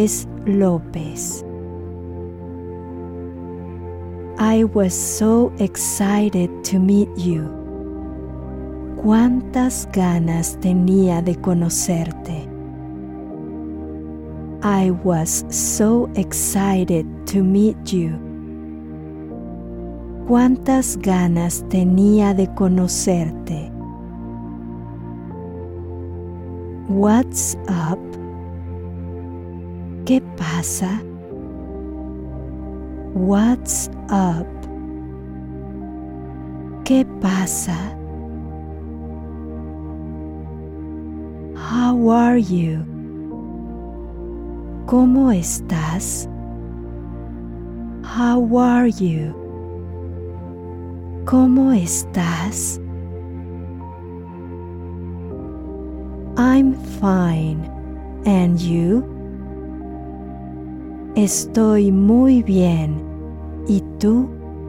López. I was so excited to meet you. Cuántas ganas tenía de conocerte. I was so excited to meet you. Cuántas ganas tenía de conocerte. What's up? ¿Qué pasa? What's up? ¿Qué pasa? How are you? ¿Cómo estás? How are you? ¿Cómo estás? I'm fine. And you? Estoy muy bien. ¿Y tú?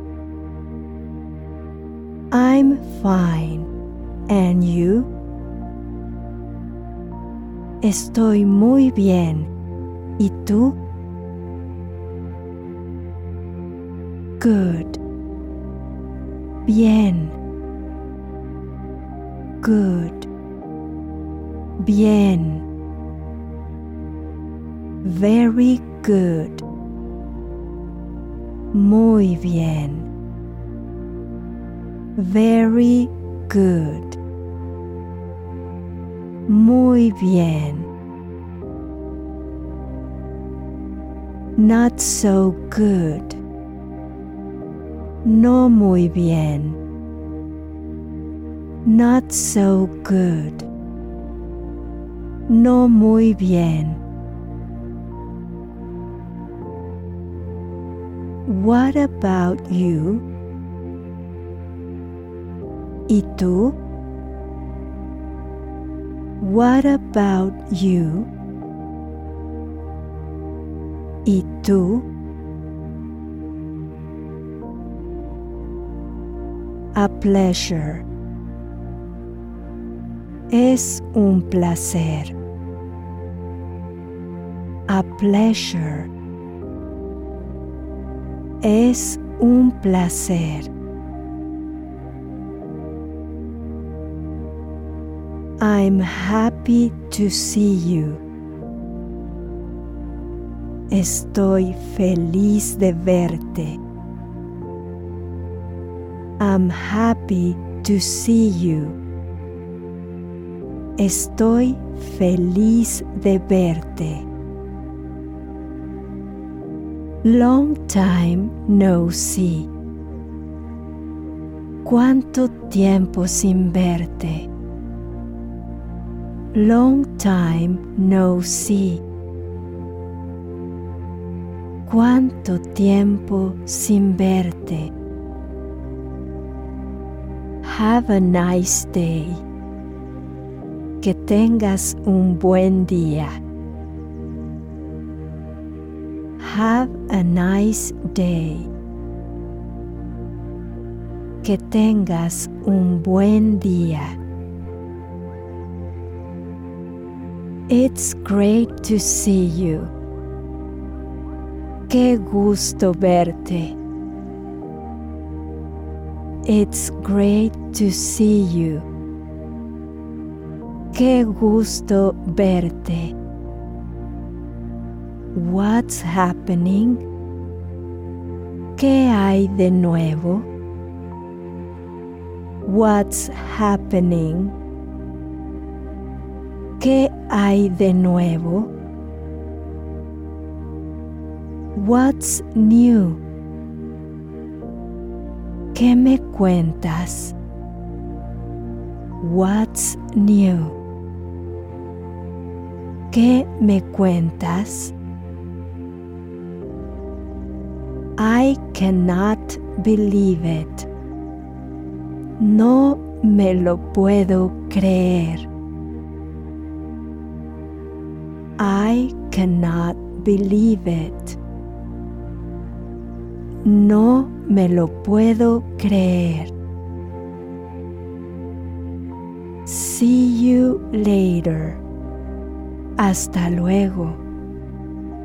I'm fine. And you? Estoy muy bien. ¿Y tú? Good. Bien. Good. Bien. Very good. Muy bien. Very good. Muy bien. Not so good. No muy bien. Not so good. No muy bien. What about you? ¿Y tú? What about you? ¿Y tú? A pleasure. Es un placer. A pleasure. Es un placer. I'm happy to see you. Estoy feliz de verte. I'm happy to see you. Estoy feliz de verte. Long time no see. ¿Cuánto tiempo sin verte? Long time no see. ¿Cuánto tiempo sin verte? Have a nice day. Que tengas un buen día. Have a nice day. Que tengas un buen día. It's great to see you. Qué gusto verte. It's great to see you. Qué gusto verte. What's happening? ¿Qué hay de nuevo? What's happening? ¿Qué hay de nuevo? What's new? ¿Qué me cuentas? What's new? ¿Qué me cuentas? I cannot believe it. No me lo puedo creer. I cannot believe it. No me lo puedo creer. See you later. Hasta luego.